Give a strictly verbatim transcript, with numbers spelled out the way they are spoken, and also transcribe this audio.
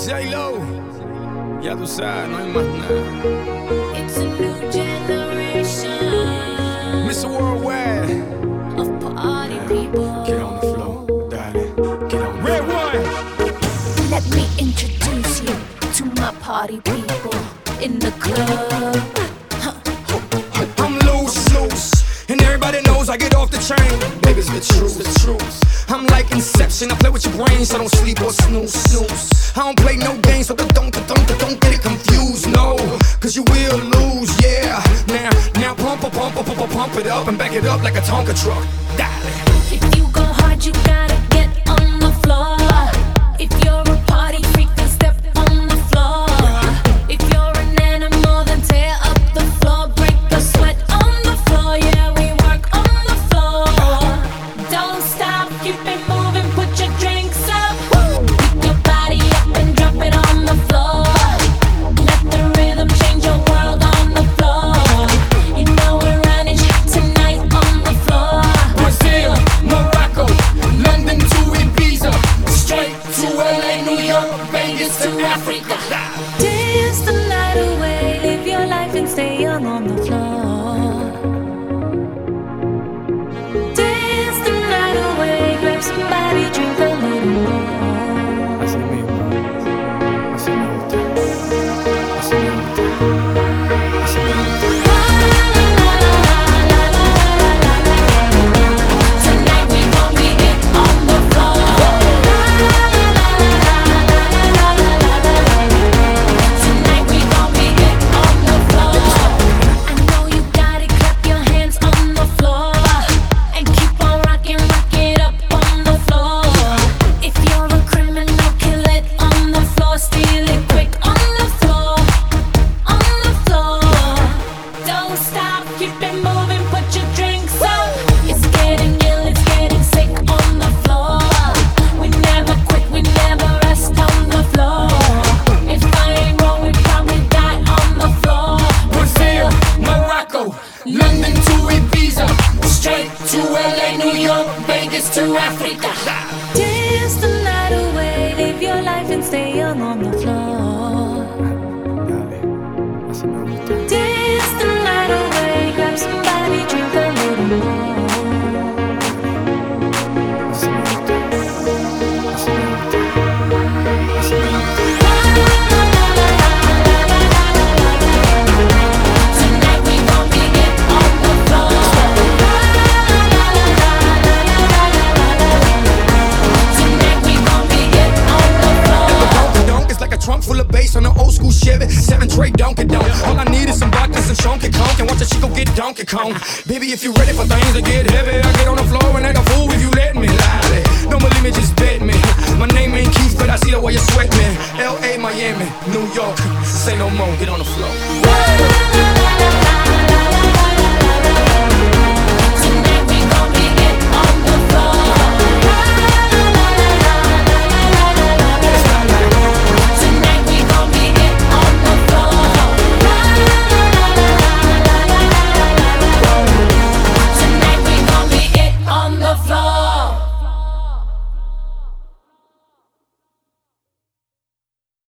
J-Lo, ya tú sabes, no hay más nada. It's a new generation mister Worldwide, of party people. get on the floor, darling, get on the Red one. Let me introduce you to my party people in the club. I'm loose, loose, and everybody knows I get off the train. Baby, it's the truth, the truth. I'm like Inception, I play with your brain, so don't sleep or snooze, snooze. I don't play no games, so don't, don't, don't, don't get it confused, no. Cause you will lose, yeah. Now, now pump, pump, pump, pump, pump it up and back it up like a Tonka truck. Darling. If you go hard, you gotta get on the floor. If you're a party freak, then step on the floor. If you're an animal, then tear up the floor. Break the sweat on the floor, yeah, we work on the floor. Don't stop, keep it moving, put your drinks up. Pick your body up and drop it on the floor. Let the rhythm change your world on the floor. You know we're running tonight on the floor. Brazil, Morocco, London to Ibiza, straight to L A, New York, Vegas to Africa. Dance the night away, live your life and stay young on the floor. Dance the night away, grab somebody, drink a little more. Así mismo, así me gusta, así me gusta, así me gusta. Tonight we gon' be it on the floor. Tonight we gon' be it on the floor. I know you got it, clap your hands on the floor and keep on rocking, rock it up on the floor. If you're a criminal, kill it on the floor, steal it quick on the floor, on the floor. Don't stop, keep it moving, put your drinks up. It's getting ill, it's getting sick on the floor. We never quit, we never rest on the floor. If I ain't wrong, we probably die on the floor. Brazil, Morocco, London to Ibiza, straight to L A, New York, Vegas to Africa. Dance the night away, live your life and stay young on the floor. Dale, así me gusta. Dance the night away, grab somebody, drink a little more. Así me gusta, así me gusta, así me gusta. Tonight we gon' be it on the floor. Tonight we gon' be it on the floor. Donk donk, it's like a trunk full of bass on an old school Chevy. Seven tray Donkey Donk. All I need is some vodka, some Chunky Conk, and watch a chico get Donkey Kong. Baby, if you ready for things to get heavy, I get on the floor and act a fool if you let me. Lie. Don't believe me, just bet me. My name ain't Keith, but I see the way you sweat me. L A, Miami, New York, say no more, get on the floor.